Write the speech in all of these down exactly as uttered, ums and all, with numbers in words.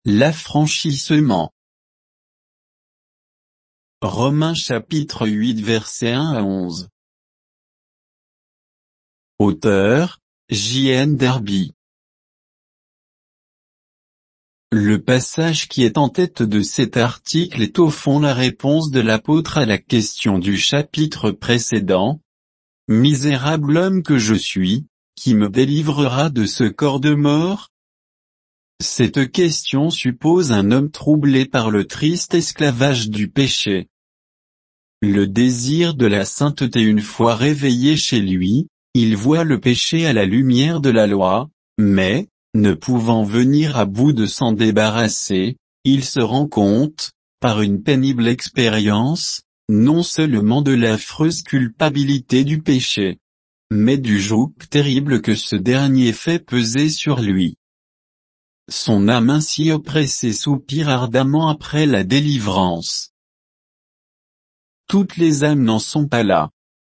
L'affranchissement. Romains chapitre huit versets un à onze. Auteur, J N Derby. Le passage qui est en tête de cet article est au fond la réponse de l'apôtre à la question du chapitre précédent. Misérable homme que je suis, qui me délivrera de ce corps de mort? Cette question suppose un homme troublé par le triste esclavage du péché. Le désir de la sainteté une fois réveillé chez lui, il voit le péché à la lumière de la loi, mais, ne pouvant venir à bout de s'en débarrasser, il se rend compte, par une pénible expérience, non seulement de l'affreuse culpabilité du péché, mais du joug terrible que ce dernier fait peser sur lui. Son âme ainsi oppressée soupire ardemment après la délivrance. Toutes les âmes n'en sont pas là.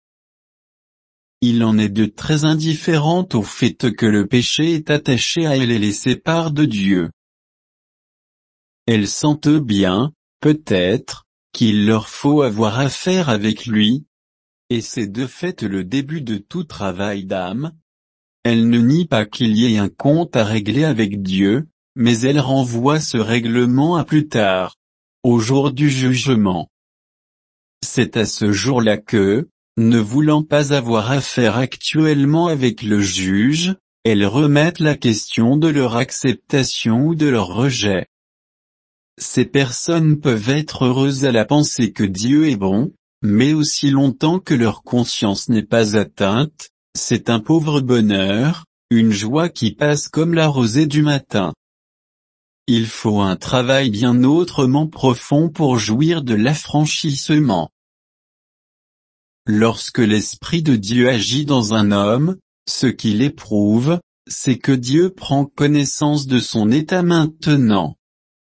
Il en est de très indifférentes au fait que le péché est attaché à elles et les sépare de Dieu. Elles sentent bien, peut-être, qu'il leur faut avoir affaire avec lui, et c'est de fait le début de tout travail d'âme. Elles ne nient pas qu'il y ait un compte à régler avec Dieu, mais elles renvoient ce règlement à plus tard, au jour du jugement. C'est à ce jour-là que, ne voulant pas avoir affaire actuellement avec le juge, elles remettent la question de leur acceptation ou de leur rejet. Ces personnes peuvent être heureuses à la pensée que Dieu est bon, mais aussi longtemps que leur conscience n'est pas atteinte, c'est un pauvre bonheur, une joie qui passe comme la rosée du matin. Il faut un travail bien autrement profond pour jouir de l'affranchissement. Lorsque l'Esprit de Dieu agit dans un homme, ce qu'il éprouve, c'est que Dieu prend connaissance de son état maintenant.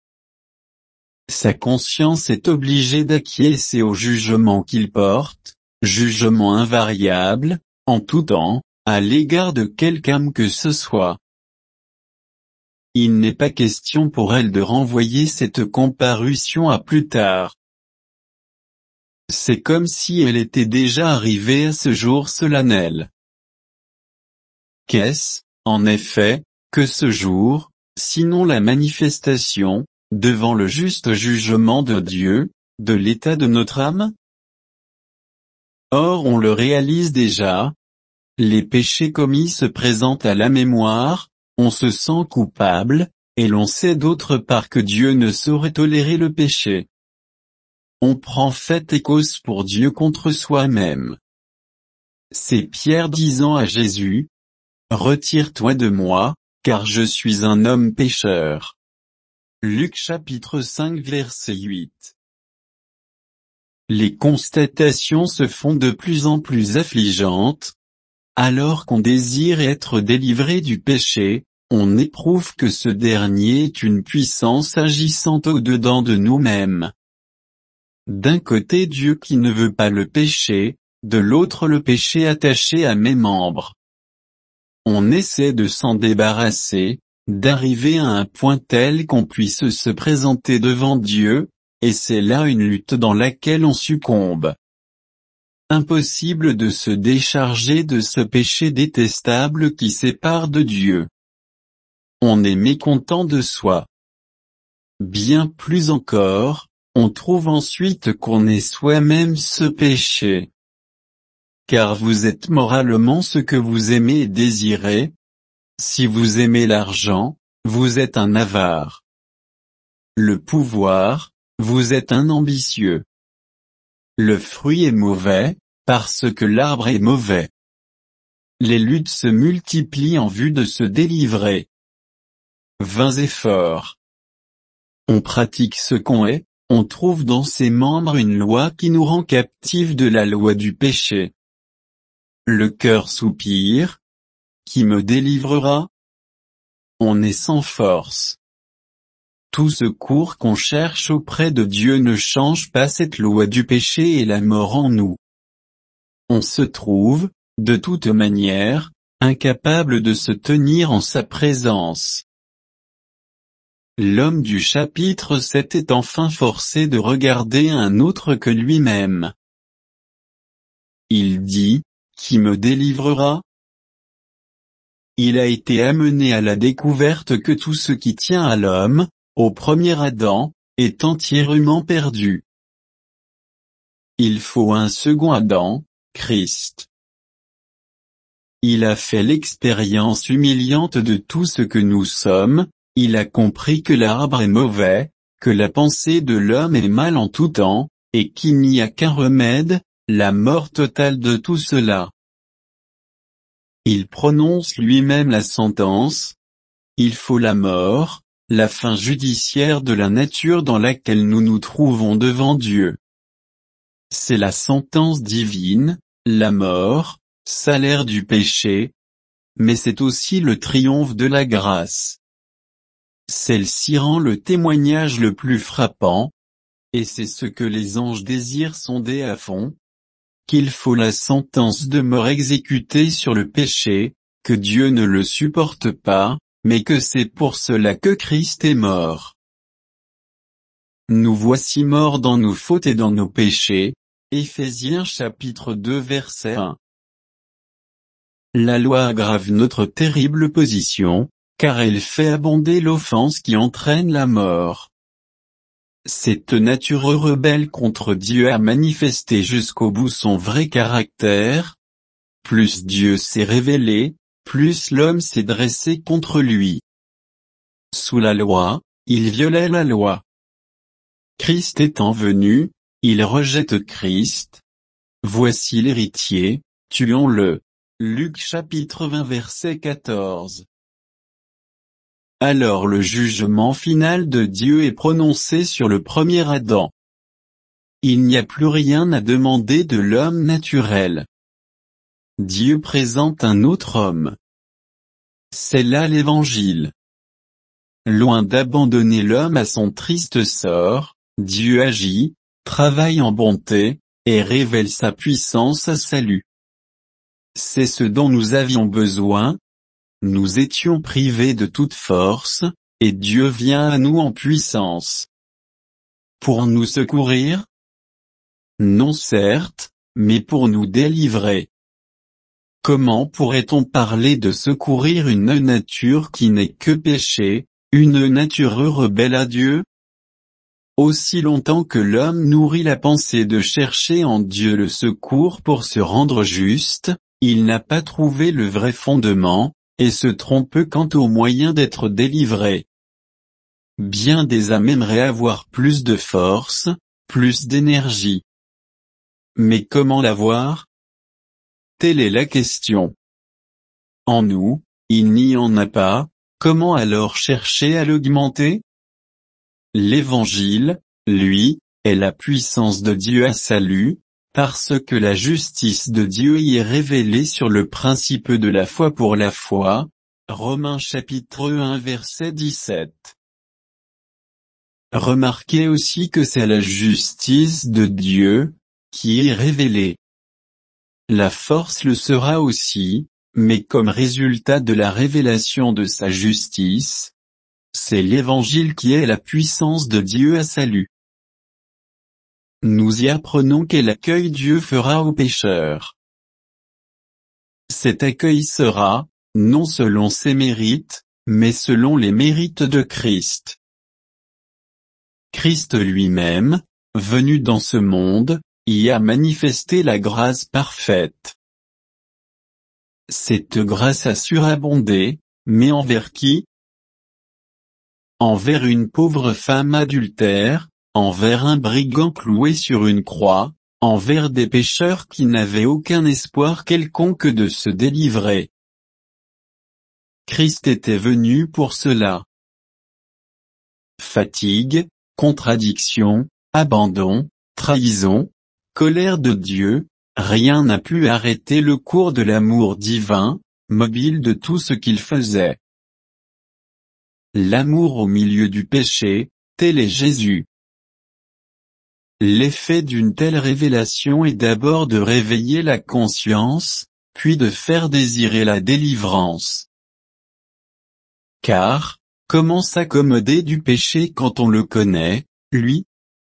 Sa conscience est obligée d'acquiescer au jugement qu'il porte, jugement invariable, en tout temps, à l'égard de quelque âme que ce soit. Il n'est pas question pour elle de renvoyer cette comparution à plus tard. C'est comme si elle était déjà arrivée à ce jour solennel. Qu'est-ce, en effet, que ce jour, sinon la manifestation, devant le juste jugement de Dieu, de l'état de notre âme? Or on le réalise déjà. Les péchés commis se présentent à la mémoire, on se sent coupable, et l'on sait d'autre part que Dieu ne saurait tolérer le péché. On prend fait et cause pour Dieu contre soi-même. C'est Pierre disant à Jésus, « Retire-toi de moi, car je suis un homme pécheur. » Luc chapitre cinq verset huit. Les constatations se font de plus en plus affligeantes. Alors qu'on désire être délivré du péché, on éprouve que ce dernier est une puissance agissant au-dedans de nous-mêmes. D'un côté Dieu qui ne veut pas le péché, de l'autre le péché attaché à mes membres. On essaie de s'en débarrasser, d'arriver à un point tel qu'on puisse se présenter devant Dieu, et c'est là une lutte dans laquelle on succombe. Impossible de se décharger de ce péché détestable qui sépare de Dieu. On est mécontent de soi. Bien plus encore, on trouve ensuite qu'on est soi-même ce péché. Car vous êtes moralement ce que vous aimez et désirez. Si vous aimez l'argent, vous êtes un avare. Le pouvoir, vous êtes un ambitieux. Le fruit est mauvais, parce que l'arbre est mauvais. Les luttes se multiplient en vue de se délivrer. Vains efforts. On pratique ce qu'on est, on trouve dans ses membres une loi qui nous rend captifs de la loi du péché. Le cœur soupire. Qui me délivrera? On est sans force. Tout secours qu'on cherche auprès de Dieu ne change pas cette loi du péché et la mort en nous. On se trouve, de toute manière, incapable de se tenir en sa présence. l'homme du chapitre sept est enfin forcé de regarder un autre que lui-même. Il dit, « Qui me délivrera ?» Il a été amené à la découverte que tout ce qui tient à l'homme, au premier Adam, est entièrement perdu. Il faut un second Adam, Christ. Il a fait l'expérience humiliante de tout ce que nous sommes, il a compris que l'arbre est mauvais, que la pensée de l'homme est mal en tout temps, et qu'il n'y a qu'un remède, la mort totale de tout cela. Il prononce lui-même la sentence. Il faut la mort, la fin judiciaire de la nature dans laquelle nous nous trouvons devant Dieu. C'est la sentence divine, la mort, salaire du péché, mais c'est aussi le triomphe de la grâce. Celle-ci rend le témoignage le plus frappant, et c'est ce que les anges désirent sonder à fond, qu'il faut la sentence de mort exécutée sur le péché, que Dieu ne le supporte pas, mais que c'est pour cela que Christ est mort. Nous voici morts dans nos fautes et dans nos péchés. Éphésiens chapitre deux verset un. La loi aggrave notre terrible position, car elle fait abonder l'offense qui entraîne la mort. Cette nature rebelle contre Dieu a manifesté jusqu'au bout son vrai caractère. Plus Dieu s'est révélé, plus l'homme s'est dressé contre lui. Sous la loi, il violait la loi. Christ étant venu, il rejette Christ. Voici l'héritier, tuons-le. Luc chapitre vingt verset quatorze. Alors le jugement final de Dieu est prononcé sur le premier Adam. Il n'y a plus rien à demander de l'homme naturel. Dieu présente un autre homme. C'est là l'Évangile. Loin d'abandonner l'homme à son triste sort, Dieu agit, travaille en bonté, et révèle sa puissance à salut. C'est ce dont nous avions besoin. Nous étions privés de toute force, et Dieu vient à nous en puissance. Pour nous secourir? Non certes, mais pour nous délivrer. Comment pourrait-on parler de secourir une nature qui n'est que péché, une nature rebelle à Dieu? Aussi longtemps que l'homme nourrit la pensée de chercher en Dieu le secours pour se rendre juste, il n'a pas trouvé le vrai fondement, et se trompe quant au moyen d'être délivré. Bien des âmes aimeraient avoir plus de force, plus d'énergie. Mais comment l'avoir? Telle est la question. En nous, il n'y en a pas, comment alors chercher à l'augmenter? L'Évangile, lui, est la puissance de Dieu à salut, parce que la justice de Dieu y est révélée sur le principe de la foi pour la foi. Romains chapitre un verset dix-sept. Remarquez aussi que c'est la justice de Dieu qui est révélée. La force le sera aussi, mais comme résultat de la révélation de sa justice, c'est l'Évangile qui est la puissance de Dieu à salut. Nous y apprenons quel accueil Dieu fera aux pécheurs. Cet accueil sera, non selon ses mérites, mais selon les mérites de Christ. Christ lui-même, venu dans ce monde, y a manifesté la grâce parfaite. Cette grâce a surabondé, mais envers qui? Envers une pauvre femme adultère, envers un brigand cloué sur une croix, envers des pécheurs qui n'avaient aucun espoir quelconque de se délivrer. Christ était venu pour cela. Fatigue, contradiction, abandon, trahison, colère de Dieu, rien n'a pu arrêter le cours de l'amour divin, mobile de tout ce qu'il faisait. L'amour au milieu du péché, tel est Jésus. L'effet d'une telle révélation est d'abord de réveiller la conscience, puis de faire désirer la délivrance. Car, Comment s'accommoder du péché quand on le connaît, lui?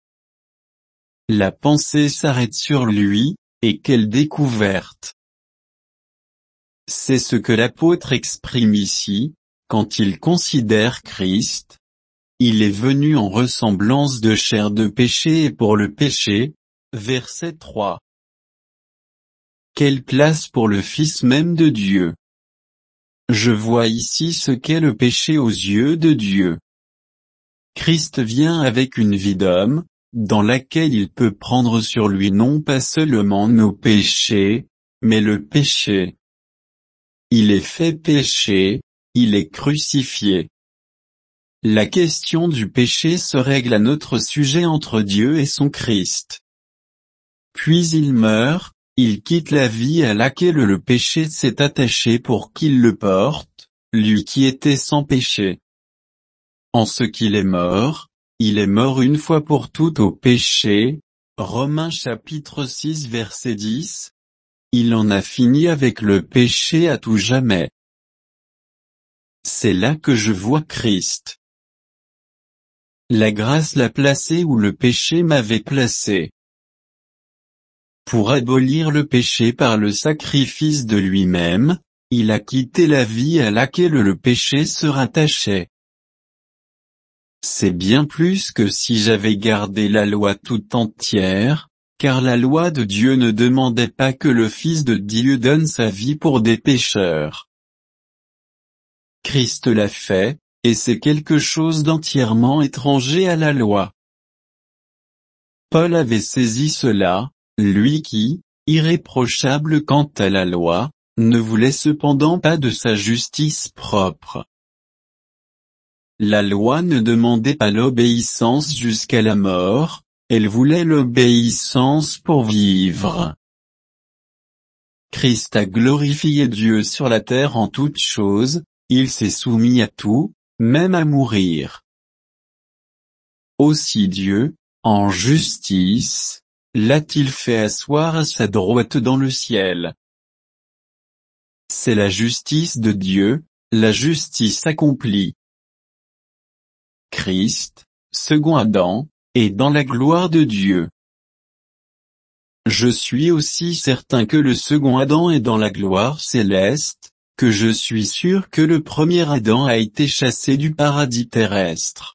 La pensée s'arrête sur lui, et quelle découverte! C'est ce que l'apôtre exprime ici, quand il considère Christ. Il est venu en ressemblance de chair de péché et pour le péché. Verset trois. Quelle place pour le Fils même de Dieu! Je vois ici ce qu'est le péché aux yeux de Dieu. Christ vient avec une vie d'homme, dans laquelle il peut prendre sur lui non pas seulement nos péchés, mais le péché. Il est fait péché, il est crucifié. La question du péché se règle à notre sujet entre Dieu et son Christ. Puis il meurt, il quitte la vie à laquelle le péché s'est attaché pour qu'il le porte, lui qui était sans péché. En ce qu'il est mort, il est mort une fois pour toutes au péché. Romains chapitre six verset dix. Il en a fini avec le péché à tout jamais. C'est là que je vois Christ. La grâce l'a placé où le péché m'avait placé. Pour abolir le péché par le sacrifice de lui-même, il a quitté la vie à laquelle le péché se rattachait. C'est bien plus que si j'avais gardé la loi tout entière, car la loi de Dieu ne demandait pas que le Fils de Dieu donne sa vie pour des pécheurs. Christ l'a fait, et c'est quelque chose d'entièrement étranger à la loi. Paul avait saisi cela, lui qui, irréprochable quant à la loi, ne voulait cependant pas de sa justice propre. La loi ne demandait pas l'obéissance jusqu'à la mort, elle voulait l'obéissance pour vivre. Christ a glorifié Dieu sur la terre en toutes choses, il s'est soumis à tout, même à mourir. Aussi Dieu, en justice, l'a-t-il fait asseoir à sa droite dans le ciel. C'est la justice de Dieu, la justice accomplie. Christ, second Adam, est dans la gloire de Dieu. Je suis aussi certain que le second Adam est dans la gloire céleste, que je suis sûr que le premier Adam a été chassé du paradis terrestre.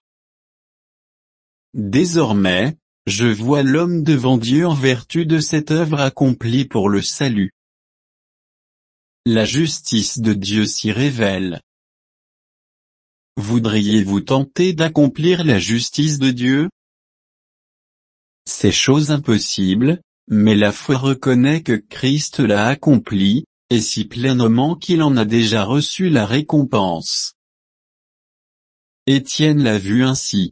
Désormais, je vois l'homme devant Dieu en vertu de cette œuvre accomplie pour le salut. La justice de Dieu s'y révèle. Voudriez-vous tenter d'accomplir la justice de Dieu? C'est chose impossible, mais la foi reconnaît que Christ l'a accompli, et si pleinement qu'il en a déjà reçu la récompense. Étienne l'a vu ainsi.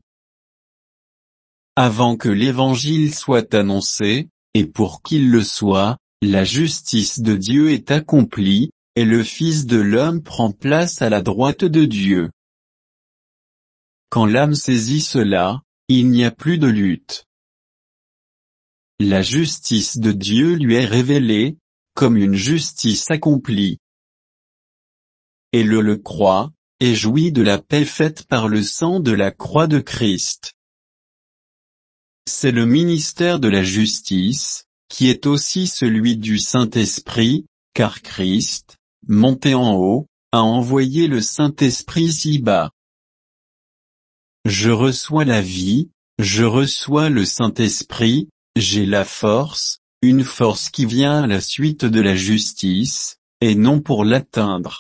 Avant que l'évangile soit annoncé, et pour qu'il le soit, la justice de Dieu est accomplie, et le Fils de l'homme prend place à la droite de Dieu. Quand l'âme saisit cela, il n'y a plus de lutte. La justice de Dieu lui est révélée, comme une justice accomplie. Et le le croit, et jouit de la paix faite par le sang de la croix de Christ. C'est le ministère de la justice, qui est aussi celui du Saint-Esprit, car Christ, monté en haut, a envoyé le Saint-Esprit si bas. Je reçois la vie, je reçois le Saint-Esprit, j'ai la force, une force qui vient à la suite de la justice, et non pour l'atteindre.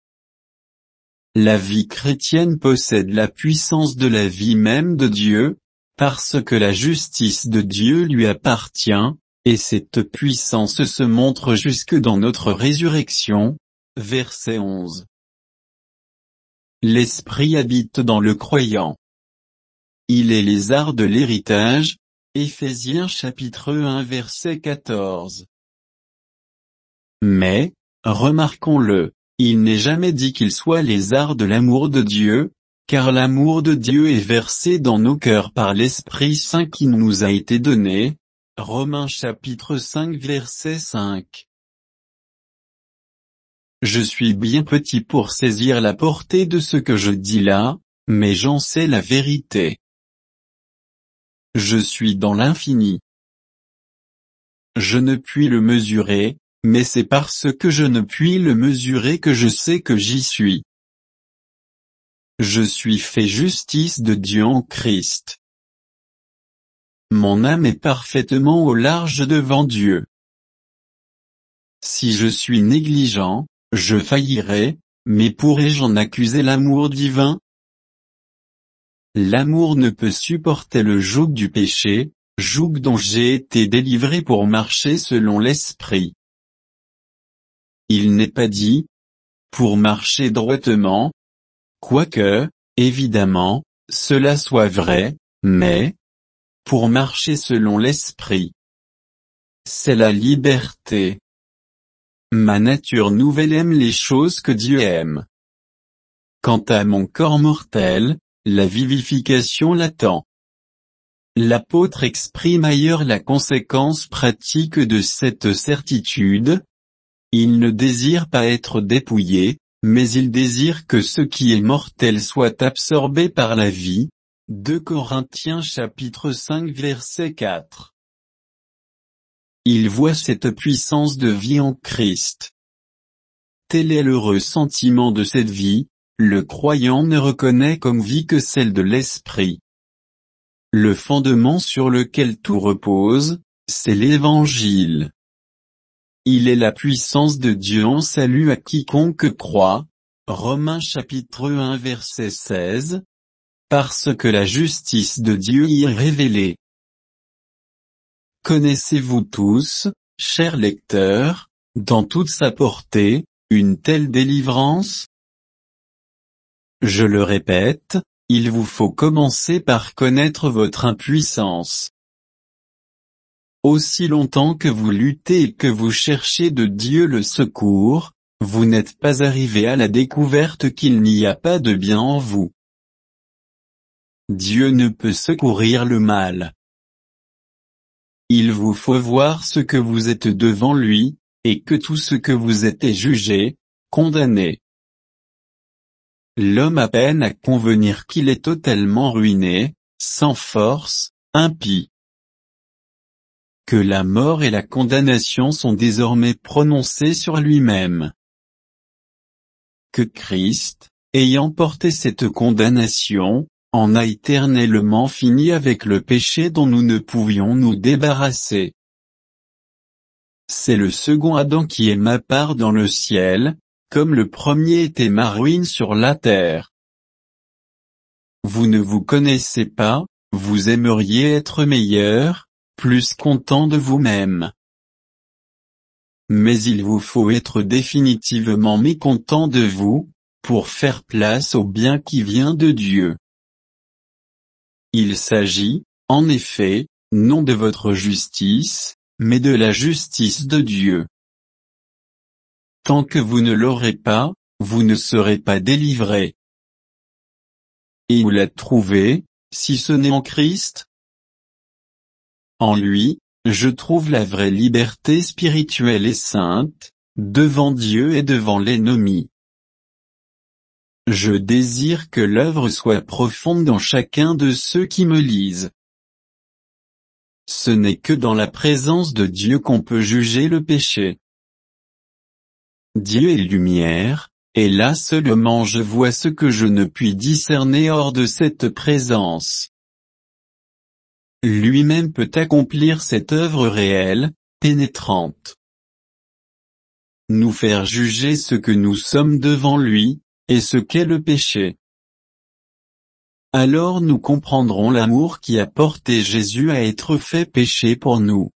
La vie chrétienne possède la puissance de la vie même de Dieu, parce que la justice de Dieu lui appartient, et cette puissance se montre jusque dans notre résurrection. Verset onze. L'Esprit habite dans le croyant. Il est les arts de l'héritage. Éphésiens chapitre un verset quatorze. Mais, remarquons-le, il n'est jamais dit qu'il soit les arts de l'amour de Dieu, car l'amour de Dieu est versé dans nos cœurs par l'Esprit Saint qui nous a été donné. Romains chapitre cinq verset cinq. Je suis bien petit pour saisir la portée de ce que je dis là, mais j'en sais la vérité. Je suis dans l'infini. Je ne puis le mesurer, mais c'est parce que je ne puis le mesurer que je sais que j'y suis. Je suis fait justice de Dieu en Christ. Mon âme est parfaitement au large devant Dieu. Si je suis négligent, je faillirai, mais pourrais-je en accuser l'amour divin? L'amour ne peut supporter le joug du péché, joug dont j'ai été délivré pour marcher selon l'Esprit. Il n'est pas dit, pour marcher droitement, quoique, évidemment, cela soit vrai, mais, pour marcher selon l'Esprit. C'est la liberté. Ma nature nouvelle aime les choses que Dieu aime. Quant à mon corps mortel, la vivification l'attend. L'apôtre exprime ailleurs la conséquence pratique de cette certitude. Il ne désire pas être dépouillé, mais il désire que ce qui est mortel soit absorbé par la vie. deux Corinthiens chapitre cinq verset quatre. Il voit cette puissance de vie en Christ. Tel est le ressentiment de cette vie, le croyant ne reconnaît comme vie que celle de l'Esprit. Le fondement sur lequel tout repose, c'est l'Évangile. Il est la puissance de Dieu en salut à quiconque croit, Romains chapitre un verset seize, parce que la justice de Dieu y est révélée. Connaissez-vous tous, chers lecteurs, dans toute sa portée, une telle délivrance? Je le répète, il vous faut commencer par connaître votre impuissance. Aussi longtemps que vous luttez et que vous cherchez de Dieu le secours, vous n'êtes pas arrivé à la découverte qu'il n'y a pas de bien en vous. Dieu ne peut secourir le mal. Il vous faut voir ce que vous êtes devant lui, et que tout ce que vous êtes est jugé, condamné. L'homme a peine à convenir qu'il est totalement ruiné, sans force, impie. Que la mort et la condamnation sont désormais prononcées sur lui-même. Que Christ, ayant porté cette condamnation, en a éternellement fini avec le péché dont nous ne pouvions nous débarrasser. C'est le second Adam qui est ma part dans le ciel, comme le premier était ma ruine sur la terre. Vous ne vous connaissez pas, vous aimeriez être meilleur, plus content de vous-même. Mais il vous faut être définitivement mécontent de vous, pour faire place au bien qui vient de Dieu. Il s'agit, en effet, non de votre justice, mais de la justice de Dieu. Tant que vous ne l'aurez pas, vous ne serez pas délivré. Et où l'êtes trouvé, si ce n'est en Christ? En lui, je trouve la vraie liberté spirituelle et sainte, devant Dieu et devant l'ennemi. Je désire que l'œuvre soit profonde dans chacun de ceux qui me lisent. Ce n'est que dans la présence de Dieu qu'on peut juger le péché. Dieu est lumière, et là seulement je vois ce que je ne puis discerner hors de cette présence. Lui-même peut accomplir cette œuvre réelle, pénétrante. Nous faire juger ce que nous sommes devant lui, et ce qu'est le péché. Alors nous comprendrons l'amour qui a porté Jésus à être fait péché pour nous.